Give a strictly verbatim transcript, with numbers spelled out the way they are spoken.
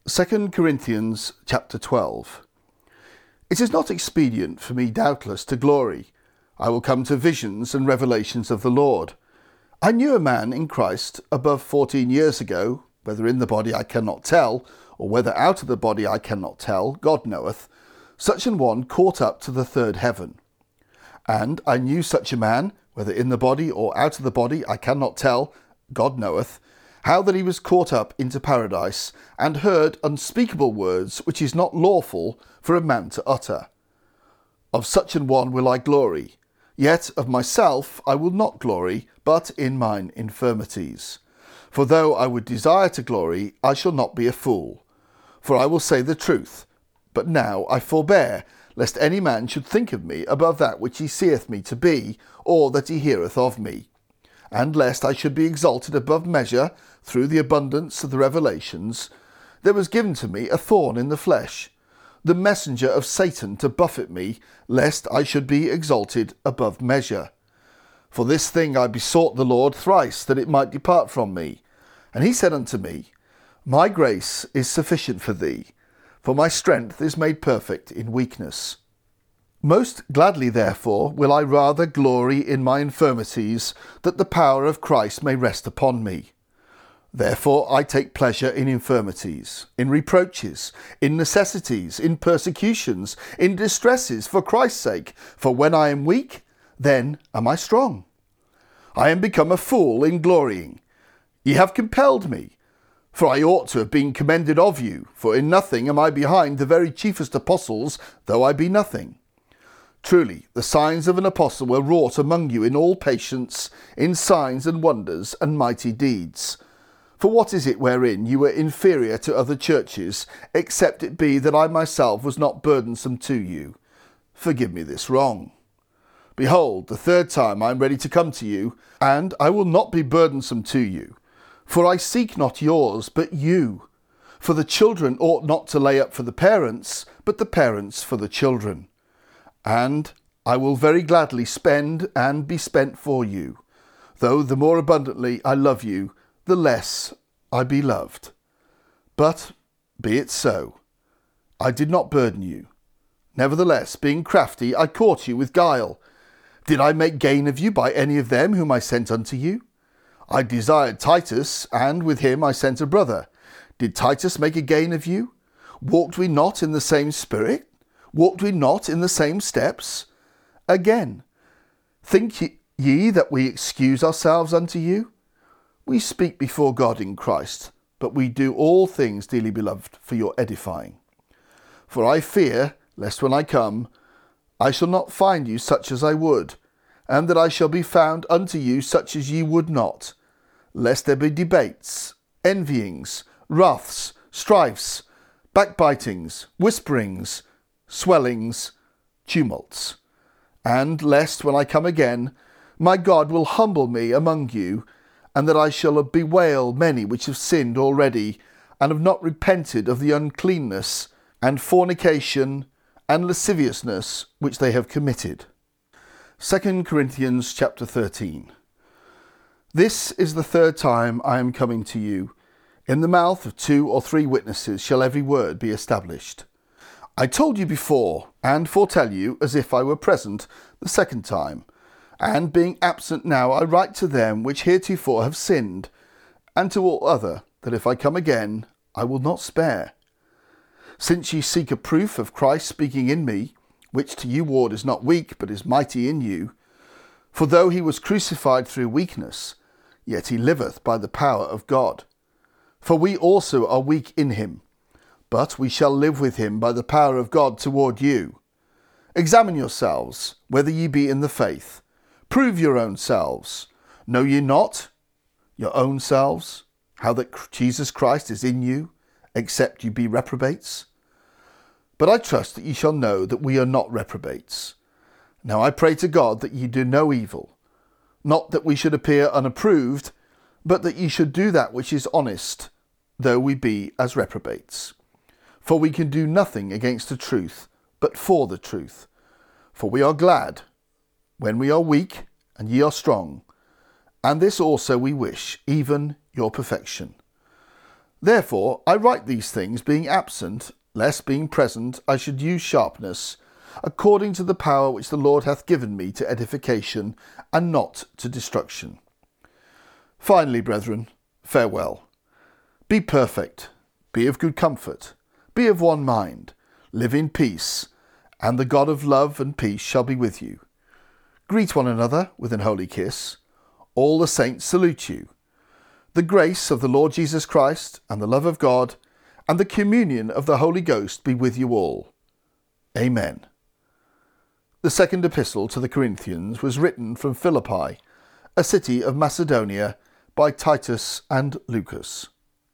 Second Corinthians chapter twelve. It is not expedient for me, doubtless, to glory. I will come to visions and revelations of the Lord. I knew a man in Christ above fourteen years ago, whether in the body I cannot tell, or whether out of the body I cannot tell, God knoweth, such an one caught up to the third heaven. And I knew such a man, whether in the body or out of the body I cannot tell, God knoweth, how that he was caught up into paradise, and heard unspeakable words which is not lawful for a man to utter. Of such an one will I glory, yet of myself I will not glory, but in mine infirmities. For though I would desire to glory, I shall not be a fool. For I will say the truth, but now I forbear, lest any man should think of me above that which he seeth me to be, or that he heareth of me. And lest I should be exalted above measure through the abundance of the revelations, there was given to me a thorn in the flesh, the messenger of Satan to buffet me, lest I should be exalted above measure. For this thing I besought the Lord thrice, that it might depart from me. And he said unto me, My grace is sufficient for thee, for my strength is made perfect in weakness. Most gladly, therefore, will I rather glory in my infirmities, that the power of Christ may rest upon me. Therefore I take pleasure in infirmities, in reproaches, in necessities, in persecutions, in distresses, for Christ's sake. For when I am weak, then am I strong. I am become a fool in glorying. Ye have compelled me, for I ought to have been commended of you, for in nothing am I behind the very chiefest apostles, though I be nothing. Truly, the signs of an apostle were wrought among you in all patience, in signs and wonders and mighty deeds. For what is it wherein you were inferior to other churches, except it be that I myself was not burdensome to you? Forgive me this wrong. Behold, the third time I am ready to come to you, and I will not be burdensome to you. For I seek not yours, but you. For the children ought not to lay up for the parents, but the parents for the children. And I will very gladly spend and be spent for you, though the more abundantly I love you, the less I be loved. But be it so. I did not burden you. Nevertheless, being crafty, I caught you with guile. Did I make gain of you by any of them whom I sent unto you? I desired Titus, and with him I sent a brother. Did Titus make a gain of you? Walked we not in the same spirit? Walked we not in the same steps? Again, think ye that we excuse ourselves unto you? We speak before God in Christ, but we do all things, dearly beloved, for your edifying. For I fear, lest when I come, I shall not find you such as I would, and that I shall be found unto you such as ye would not, lest there be debates, envyings, wraths, strifes, backbitings, whisperings, swellings, tumults, and lest when I come again, my God will humble me among you, and that I shall bewail many which have sinned already, and have not repented of the uncleanness, and fornication, and lasciviousness which they have committed. Second Corinthians chapter thirteen. This is the third time I am coming to you. In the mouth of two or three witnesses shall every word be established. I told you before, and foretell you, as if I were present the second time. And being absent now, I write to them which heretofore have sinned, and to all other, that if I come again, I will not spare. Since ye seek a proof of Christ speaking in me, which to you ward is not weak, but is mighty in you. For though he was crucified through weakness, yet he liveth by the power of God. For we also are weak in him, but we shall live with him by the power of God toward you. Examine yourselves, whether ye be in the faith. Prove your own selves. Know ye not your own selves, how that Jesus Christ is in you, except you be reprobates? But I trust that ye shall know that we are not reprobates. Now I pray to God that ye do no evil, not that we should appear unapproved, but that ye should do that which is honest, though we be as reprobates. For we can do nothing against the truth, but for the truth. For we are glad when we are weak, and ye are strong, and this also we wish, even your perfection. Therefore I write these things being absent, lest being present I should use sharpness, according to the power which the Lord hath given me to edification, and not to destruction. Finally, brethren, farewell. Be perfect, be of good comfort, be of one mind, live in peace, and the God of love and peace shall be with you. Greet one another with an holy kiss. All the saints salute you. The grace of the Lord Jesus Christ, and the love of God, and the communion of the Holy Ghost be with you all. Amen. The second epistle to the Corinthians was written from Philippi, a city of Macedonia, by Titus and Lucas.